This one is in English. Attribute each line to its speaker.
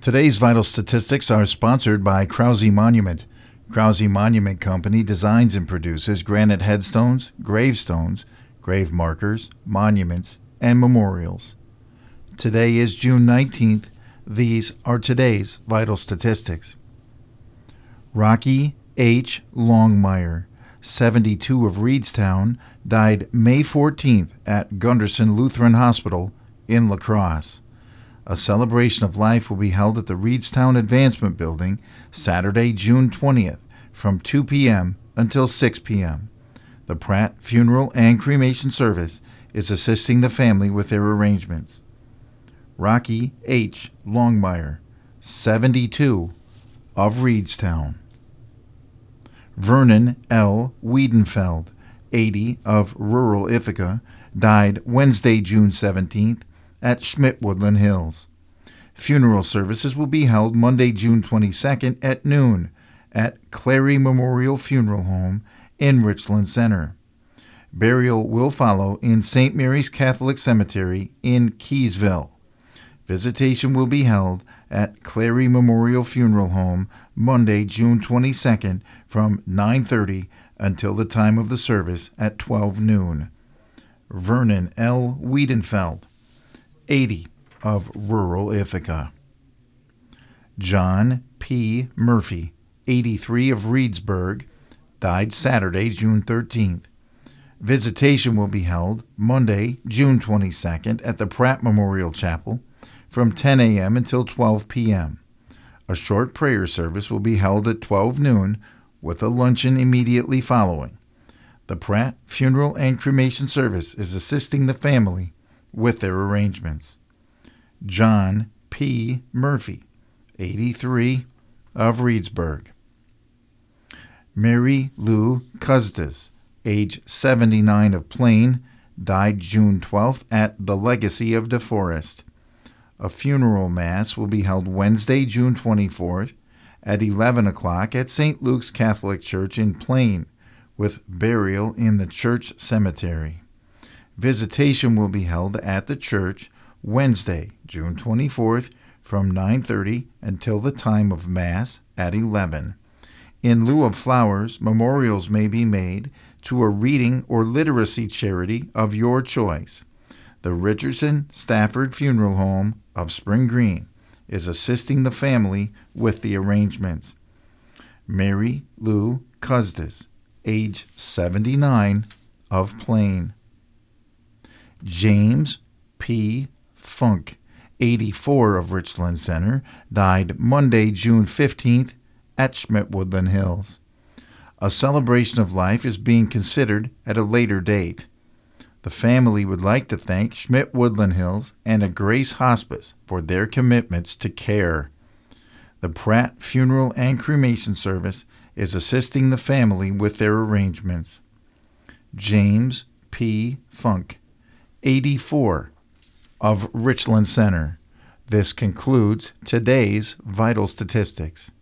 Speaker 1: Today's vital statistics are sponsored by Krause Monument. Krause Monument Company designs and produces granite headstones, gravestones, grave markers, monuments, and memorials. Today is June 19th. These are today's vital statistics. Rocky H. Longmire, 72 of Reedstown, died May 14th at Gunderson Lutheran Hospital in La Crosse. A celebration of life will be held at the Reedstown Advancement Building Saturday, June 20th from 2 p.m. until 6 p.m. The Pratt Funeral and Cremation Service is assisting the family with their arrangements. Rocky H. Longmire, 72, of Reedstown. Vernon L. Wiedenfeld, 80, of rural Ithaca, died Wednesday, June 17th, at Schmidt Woodland Hills. Funeral services will be held Monday, June 22nd at noon at Clary Memorial Funeral Home in Richland Center. Burial will follow in St. Mary's Catholic Cemetery in Keysville. Visitation will be held at Clary Memorial Funeral Home Monday, June 22nd from 9:30 until the time of the service at 12 noon. Vernon L. Wiedenfeld, 80, of rural Ithaca. John P. Murphy, 83, of Reedsburg, died Saturday, June 13th. Visitation will be held Monday, June 22nd at the Pratt Memorial Chapel from 10 a.m. until 12 p.m. A short prayer service will be held at 12 noon with a luncheon immediately following. The Pratt Funeral and Cremation Service is assisting the family with their arrangements. John P. Murphy, 83, of Reedsburg. Mary Lou Custis, age 79, of Plain, died June 12th at the Legacy of DeForest. A funeral mass will be held Wednesday, June 24th at 11 o'clock at St. Luke's Catholic Church in Plain, with burial in the church cemetery. Visitation will be held at the church Wednesday, June 24th from 9:30 until the time of Mass at 11. In lieu of flowers, memorials may be made to a reading or literacy charity of your choice. The Richardson Stafford Funeral Home of Spring Green is assisting the family with the arrangements. Mary Lou Custis, age 79, of Plain. James P. Funk, 84, of Richland Center, died Monday, June 15th at Schmidt Woodland Hills. A celebration of life is being considered at a later date. The family would like to thank Schmidt Woodland Hills and a Grace Hospice for their commitments to care. The Pratt Funeral and Cremation Service is assisting the family with their arrangements. James P. Funk, 84, of Richland Center. This concludes today's vital statistics.